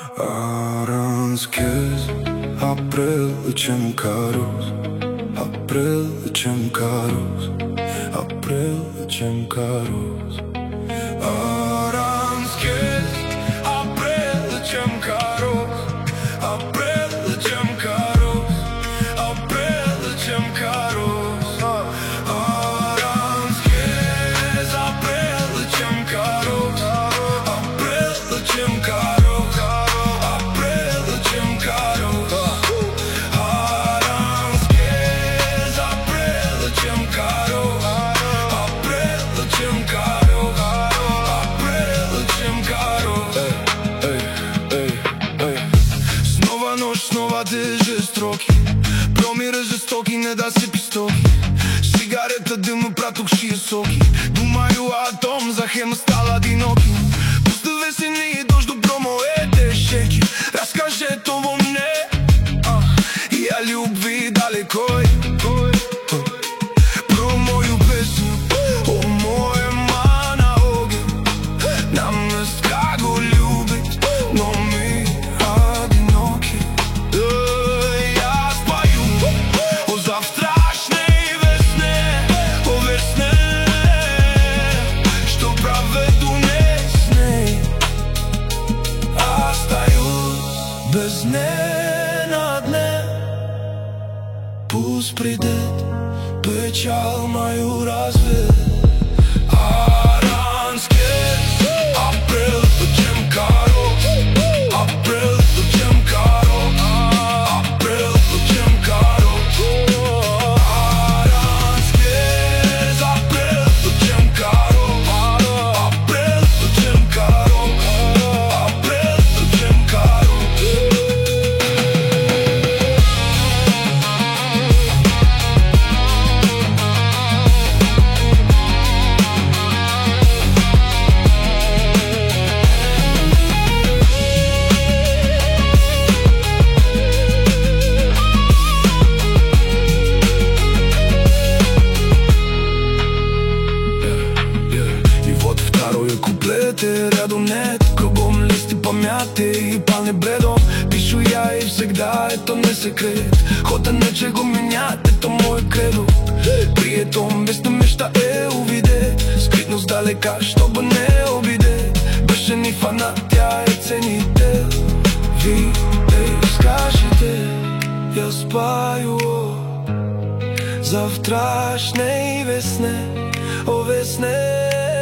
Aranskez, april lecem caros, april lecem caros, april lecem caros. Aranskez, april lecem caros, april lecem caros, april lecem caros. Aranskez, april lecem caros, april lecem caros. Снова держи строки, промира жестоки, не да се пистоки. Сигарета, дъма, пратокшия соки. Думаю о том, за хем стал одиноки. Постави се ни и дождь добро моите шеки. Разкаже това мне, я любви далекой. Про мою песню, о моя мана огън. Нам не ска го любить, но ми одиноки. Аз пою о завтрашней весне, о весне, що правя днес с ней. Остаюсь без не на дне. Пусть придет печаль мою разве. Аранскез, април lecem caros, april lecem caros, april lecem caros. Aranskez, april lecem caros, april lecem caros, april lecem caros. Рядом нет, кругом листи помяти и пални бредом. Пишу я и всегда, это не секрет. Хода нече го менят, это мое кредо. Приетом без неща увиде, скритно сдалека, чтобы не обиде. Беше ни фанат, тя е ценител. Вие скажете, я спаю о завтрашней весне, о весне.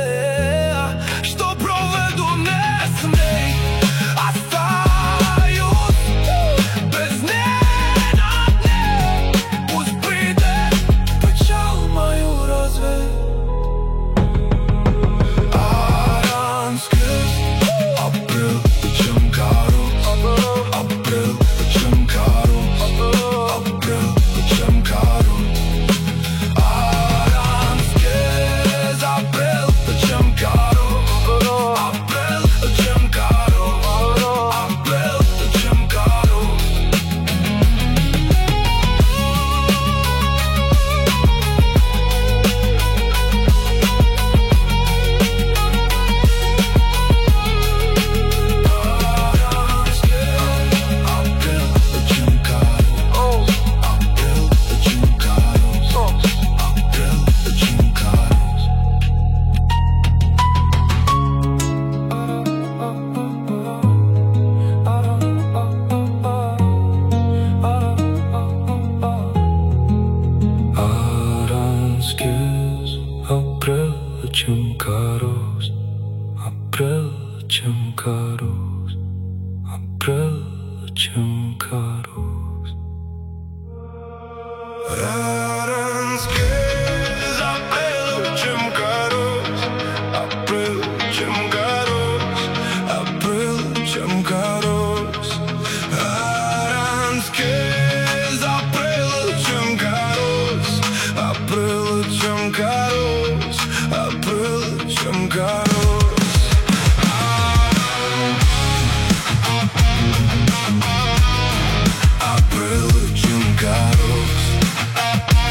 April lecem caros, april lecem caros, april lecem caros. Aranskez, april lecem caros, april lecem caros, april lecem caros. Aranskez, april lecem caros, april lecem caros, april lecem caros. April lecem caros.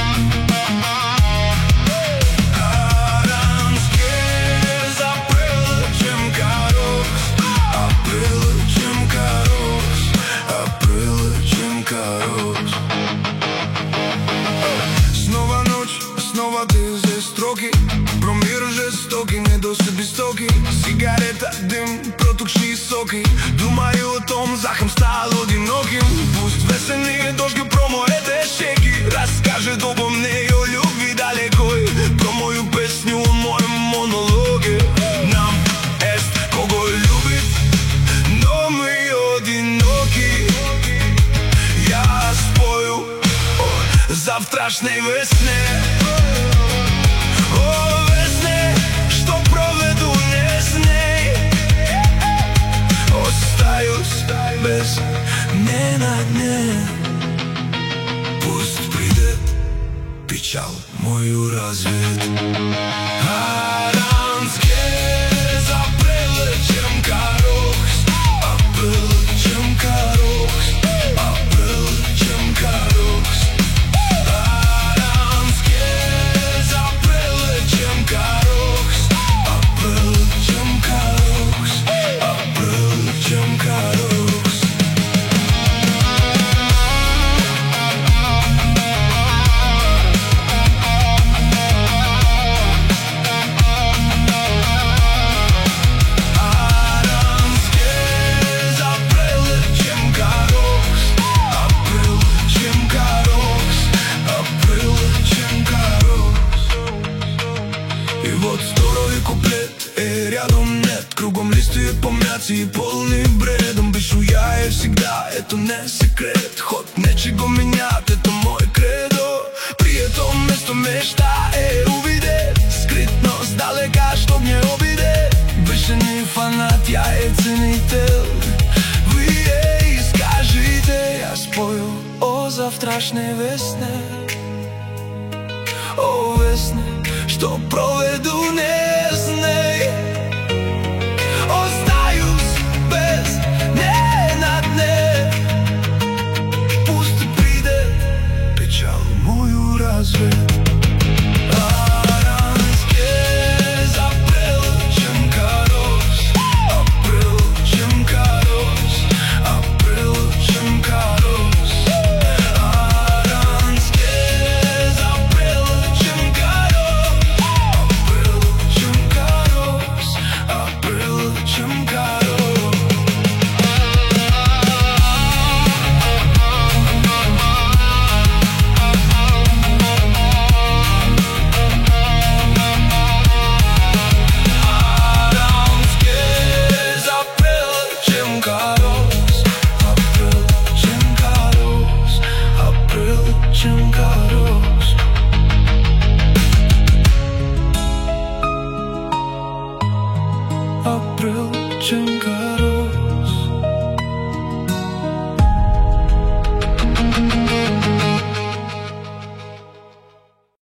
високий. Думаю о том, захем стал одиноким. Пусть весенний дождь про моите щеки разкаже обо мне о любви далекой, про мою песню, о моем монологе. Нам есть кого любит, но мы одиноки. Я спою о завтрашней весне, о весне, что проведу не с ней. Остаюсь без не на дне. Пусть придет печаль мою развеет. Аранские запрелечем корохс, апрелечем корохс, апрелечем корохс. Аранские запрелечем корохс, апрелечем корохс, апрелечем корохс. И вот второй куплет, и рядом нет. Кругом листы помяты и полный бредом. Пишу я и всегда, это не секрет. Ход нечего менять, это мой кредо. При этом место мечта увидеть скрытно сдалека, чтоб не обидеть. Больше не фанат, я и ценитель. Вы ей скажите, я спою о завтрашней весне, о весне, что проведу не с ней. Остаюсь без не на дне. Пусть придет печаль мою разве. April,